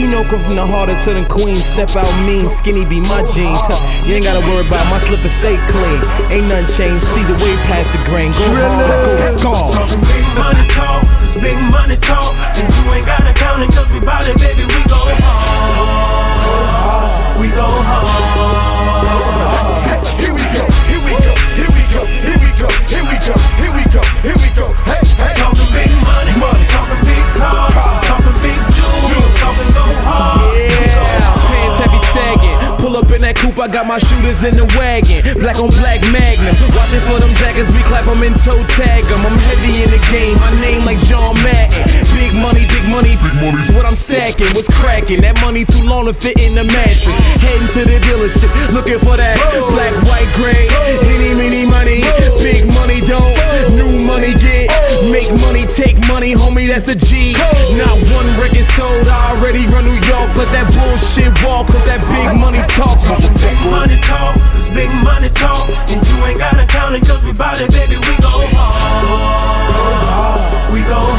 You know, come from the hardest to the queen. Step out mean, skinny be my jeans. You ain't gotta worry about my slipper, stay clean. Ain't nothing changed, Caesar way past the grain. Go hard, go hard. Talking big money talk, it's big money talk. And you ain't gotta count it, cause we bout it, baby, we go hard. We go hard. Hey, here we go, here we go, here we go, here we go, here we go, here we go, here we go. Hey, hey. Talking big money, talking big cars, talking big jewels, talking go hard. Yeah, pants heavy sagging. Pull up in that coupe, I got my shooters in the wagon. Black on black Magnum. Watching for them jackets, we clap them and toe tag them. I'm heavy in the game, my name like John Madden. Big money, big money, big money's what I'm stacking. What's cracking? That money too long to fit in the mattress. Heading to the dealership, looking for that black, white, gray. Any, mini money, big money don't. New money get, make money, take money, homie, that's the G. Not one record sold, I already run New York. Let that bullshit walk, cause that big money talk. Big money talk, it's big money talk. And you ain't gotta count it, cause we bout it, baby, we go hard. We go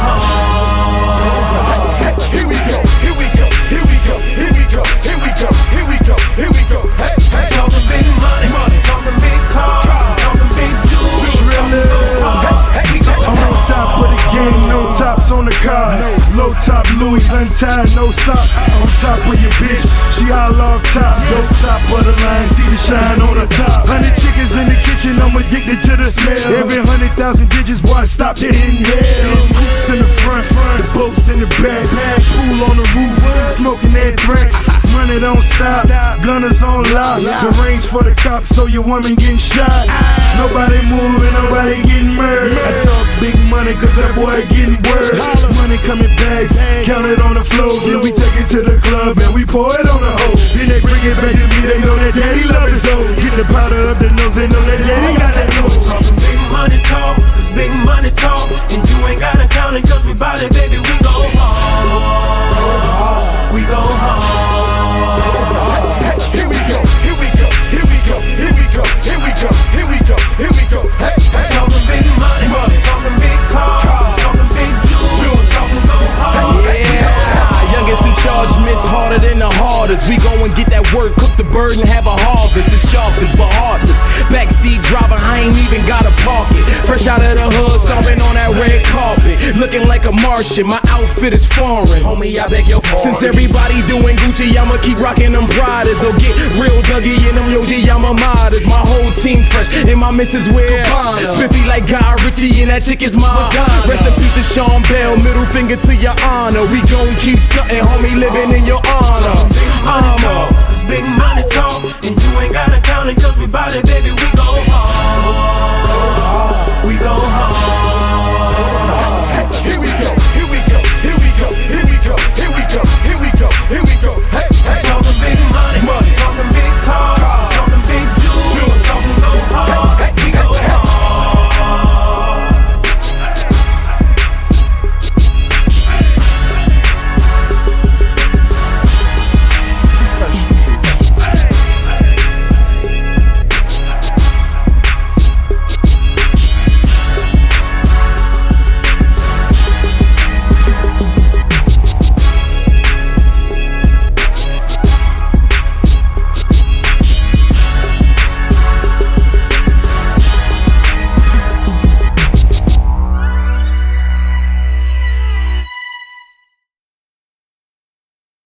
hard. Hey, here we go, here we go, here we go, here we go, here we go, here we go, here we go. Hey, hey. Talking big money, talking big cars, talking big jewels, talking go hard. Hey, we go I'm on top of the game, no tops on the cars. Low top Louis, untied, no socks. On top of your bitch, she all off top. Low top of the line, see the shine on the top. 100 chickens in the kitchen, I'm addicted to the smell. Every 100,000 digits, boy, stop the inhale. Coops in the front, the boats in the back. Pool on the roof, smoking anthrax. Money don't stop, gunners on lock. The range for the cops, so your woman getting shot. Nobody moving, nobody getting murdered. I talk big money, cause that boy getting word. Money coming bags, count it on the floor. Then we take it to the club and we pour it on the hoe. Then they bring it back to me, they know that daddy love his hoe. Get the powder up the nose, they know that daddy got that nose. Talking big money talk, it's big money talk. And you ain't gotta count it, cause we bout it, baby, we go hard. We go hard. Hey, here we go, here we go, here we go, here we go, here we go, here we go, here we go. Hey, hey. Talking big money, talking big cars, talking big jewels, talking go hard. Yeah, youngest in charge, miss harder than the hardest. We go and get that work, cook the bird and have a harvest. The sharpest but heartless. Backseat driver, I ain't even gotta park it. Fresh out of the hood, stomping on that red carpet. Looking like a Martian, my outfit is foreign. Homie, I beg your pardon. Since everybody doing Gucci, I'ma keep rocking them Pradas. Or get real Dougie in them Yoji Yamamoto's. My whole team fresh, and my missus wear spiffy like Guy Ritchie, and that chick is mine. Rest in peace to Sean Bell, middle finger to your honor. We gon' keep stunting, homie, living in your honor. It's big money talk, and you ain't gotta count it, cause we bout it, baby, we